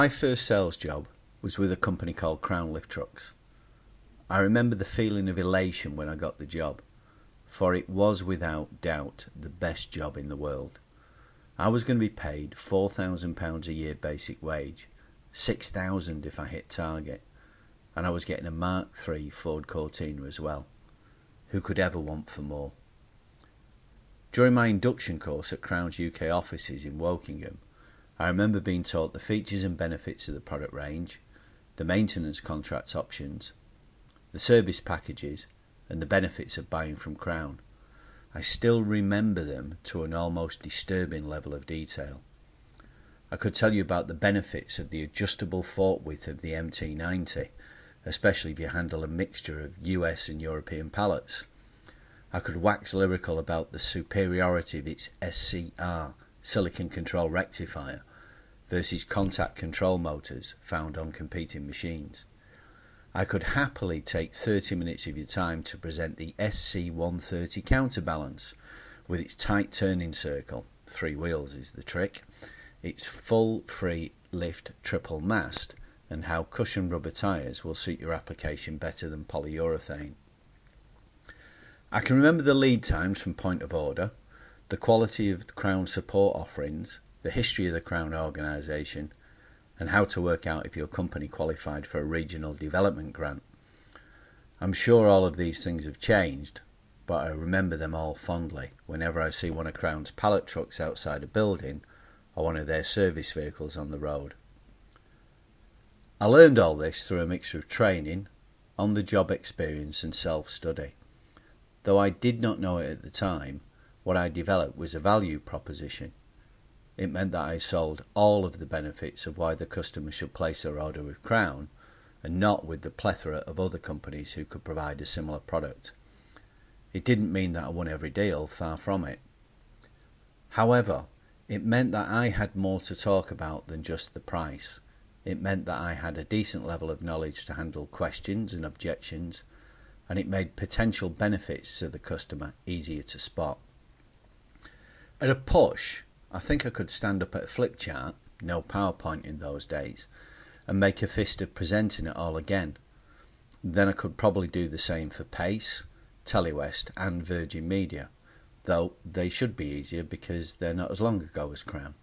My first sales job was with a company called Crown Lift Trucks. I remember the feeling of elation when I got the job, for it was without doubt the best job in the world. I was going to be paid £4,000 a year basic wage, £6,000 if I hit target, and I was getting a Mark III Ford Cortina as well. Who could ever want for more? During my induction course at Crown's UK offices in Wokingham, I remember being taught the features and benefits of the product range, the maintenance contract options, the service packages, and the benefits of buying from Crown. I still remember them to an almost disturbing level of detail. I could tell you about the benefits of the adjustable forklift of the MT90, especially if you handle a mixture of US and European pallets. I could wax lyrical about the superiority of its SCR, silicon control rectifier, versus contact control motors found on competing machines. I could happily take 30 minutes of your time to present the SC130 counterbalance with its tight turning circle, 3 wheels is the trick, its full free lift triple mast, and how cushioned rubber tyres will suit your application better than polyurethane. I can remember the lead times from point of order, the quality of the Crown support offerings, the history of the Crown organisation, and how to work out if your company qualified for a regional development grant. I'm sure all of these things have changed, but I remember them all fondly whenever I see one of Crown's pallet trucks outside a building or one of their service vehicles on the road. I learned all this through a mixture of training, on-the-job experience and self-study. Though I did not know it at the time, what I developed was a value proposition. It meant that I sold all of the benefits of why the customer should place their order with Crown, and not with the plethora of other companies who could provide a similar product. It didn't mean that I won every deal, far from it. However, it meant that I had more to talk about than just the price. It meant that I had a decent level of knowledge to handle questions and objections, and it made potential benefits to the customer easier to spot. At a push, I think I could stand up at a flip chart, no PowerPoint in those days, and make a fist of presenting it all again. Then I could probably do the same for Pace, Telewest and Virgin Media, though they should be easier because they're not as long ago as Crown.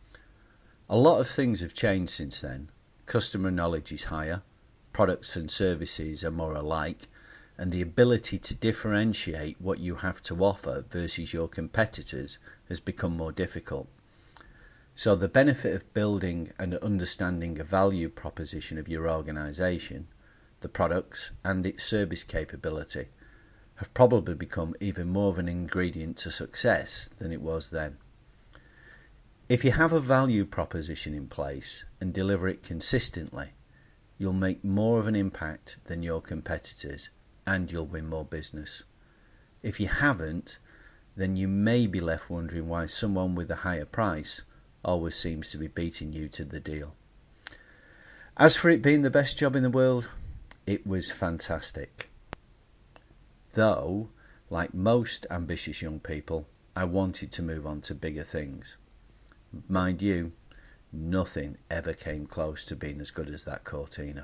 A lot of things have changed since then. Customer knowledge is higher, products and services are more alike, and the ability to differentiate what you have to offer versus your competitors has become more difficult. So the benefit of building and understanding a value proposition of your organisation, the products and its service capability, have probably become even more of an ingredient to success than it was then. If you have a value proposition in place and deliver it consistently, you'll make more of an impact than your competitors, and you'll win more business. If you haven't, then you may be left wondering why someone with a higher price always seems to be beating you to the deal. As for it being the best job in the world, it was fantastic. Though, like most ambitious young people, I wanted to move on to bigger things. Mind you, nothing ever came close to being as good as that Cortina.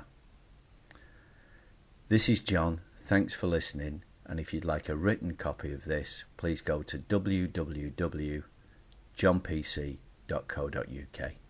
This is John. Thanks for listening, and if you'd like a written copy of this, please go to www.johnpc.co.uk.